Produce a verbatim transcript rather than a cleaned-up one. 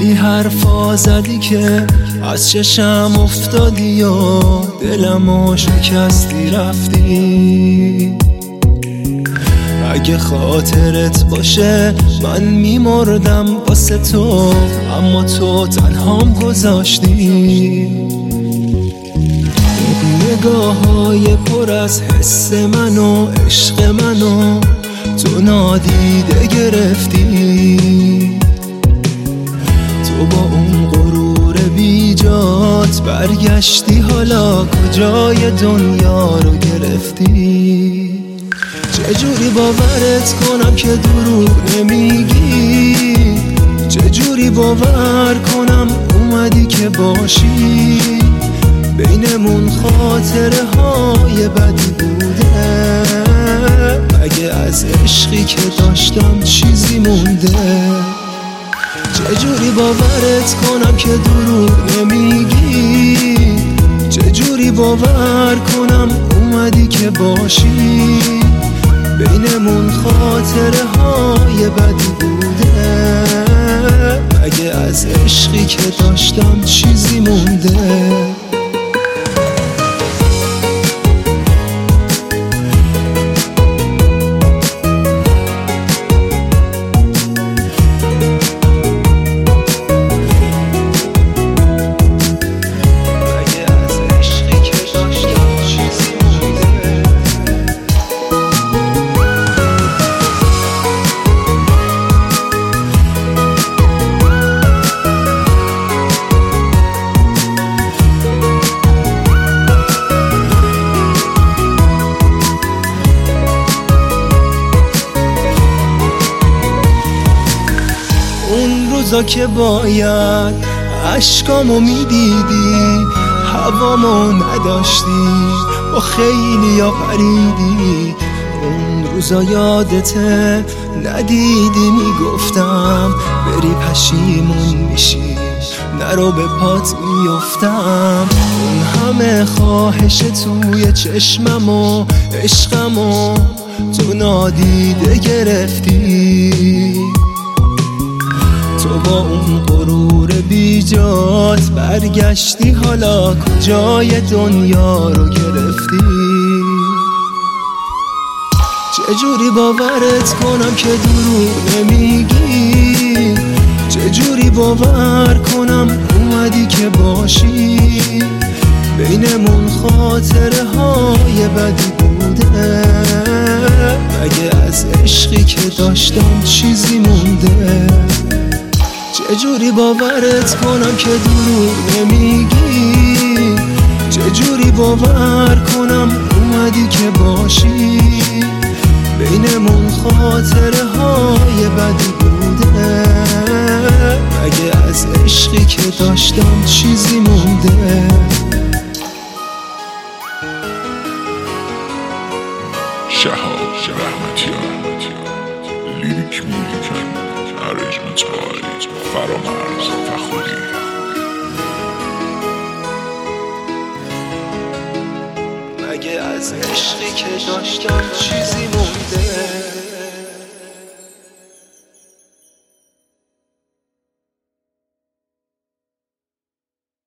خیلی حرفا زدی که از چشم افتادی و دلمو شکستی رفتی. اگه خاطرت باشه من میمردم واسه تو، اما تو تنهام گذاشتی. نگاه های پر از حس من و عشق منو تو نادیده گرفتی. تو با اون غرور بیجات برگشتی، حالا کجای دنیا رو گرفتی؟ چجوری باورت کنم که دروغ نمیگی؟ چجوری باور کنم اومدی که باشی؟ بینمون خاطره های بدی بوده، اگه از عشقی که داشتم چیزی مونده. چجوری باورت کنم که دروغ نمیگی؟ چجوری باور کنم اومدی که باشی؟ بینمون خاطره های بدی بوده، اگه از عشقی که داشتم چیزی مونده. روزا که باید عشقامو میدیدی، هوامو نداشتی، با خیلی ها پریدی. اون روزا یادته ندیدی، میگفتم بری پشیمون میشی، نرو به پات میافتم. اون همه خواهش توی چشممو عشقمو تو نادیده گرفتی. تو با اون غرور بیجات برگشتی، حالا کجای دنیا رو گرفتی؟ چجوری باورت کنم که دروغ نمیگی؟ چجوری باور کنم اومدی که باشی؟ بینمون خاطره های بدی بوده، اگه از عشقی که داشتم چیزی مونده. چجوری باورت کنم که دروغ نمیگی؟ چجوری باور کنم اومدی که باشی؟ بینمون خاطره های بدی بوده، اگه از عشقی که داشتم چیزی مونده. شهاب رحمتیان، لیریک موزیکن، ارنجمنت های فرامرز فخوری. مگه از عشقی که داشتم چیزی مونده؟